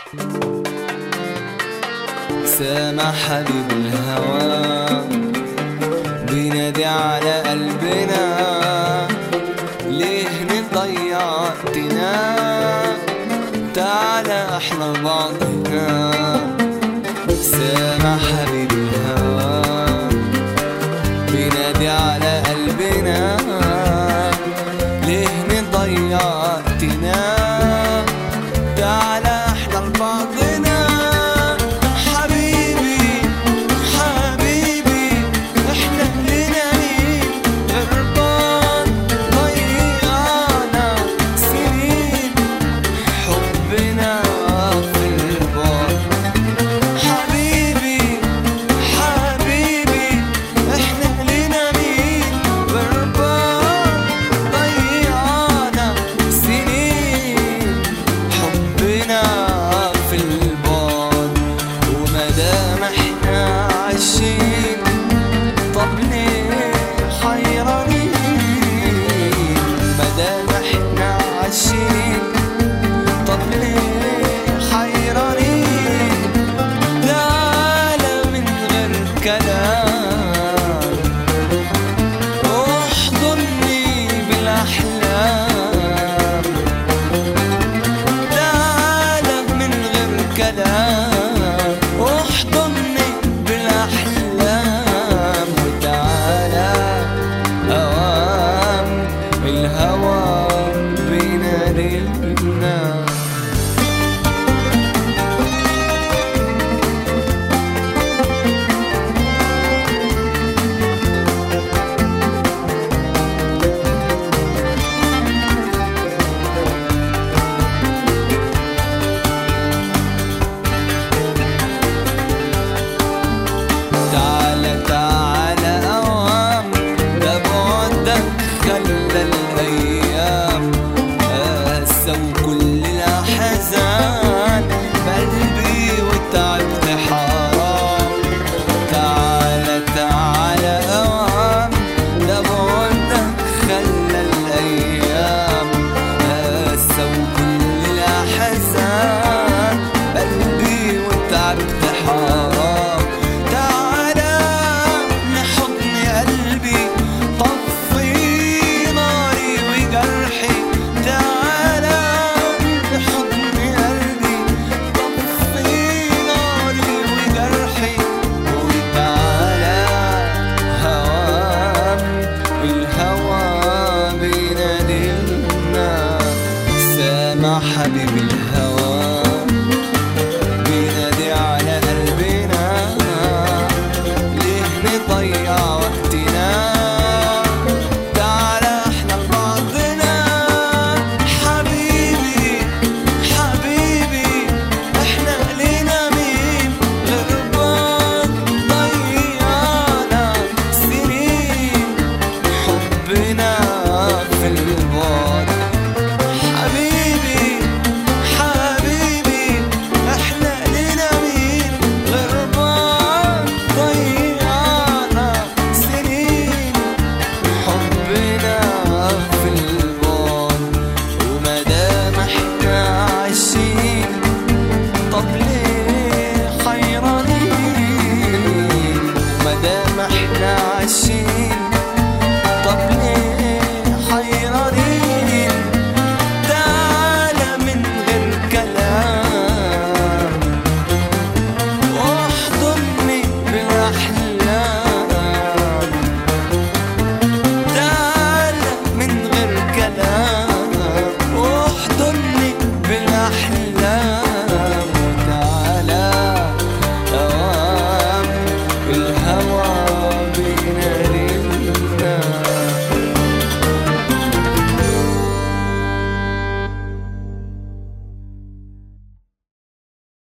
سامع حبيب الهوى بينادي على قلبنا، ليه نضيع وقتنا؟ تعالى احنا بعضنا. سامع حبيب الهوى بينادي على قلبنا، ليه نضيع وقتنا؟ تعالى احنا لبعضنا. طب ليه حيرانين؟ مادام احنا عايشين، طب ليه حيرانين؟ تعالى من غير كلام احضني بالاحلام، تعالى من غير كلام احضني بالاحلام. الهوى بينادينا. تعالى تعالى أوام، ده بعدك خلى الأيام قاسى وكل الأحزان بقلبي وتعبت حرام. تعالى تعالى أوام، ده بعدك خلى الأيام قاسى وكل الأحزان بقلبي وتعبت حرام. تعالى لحضن قلبي طفي ناري وجرحي، تعالى لحضن قلبي طفي ناري وجرحي. وتعالى هوام الهوى بينادينا. سامع حبيبي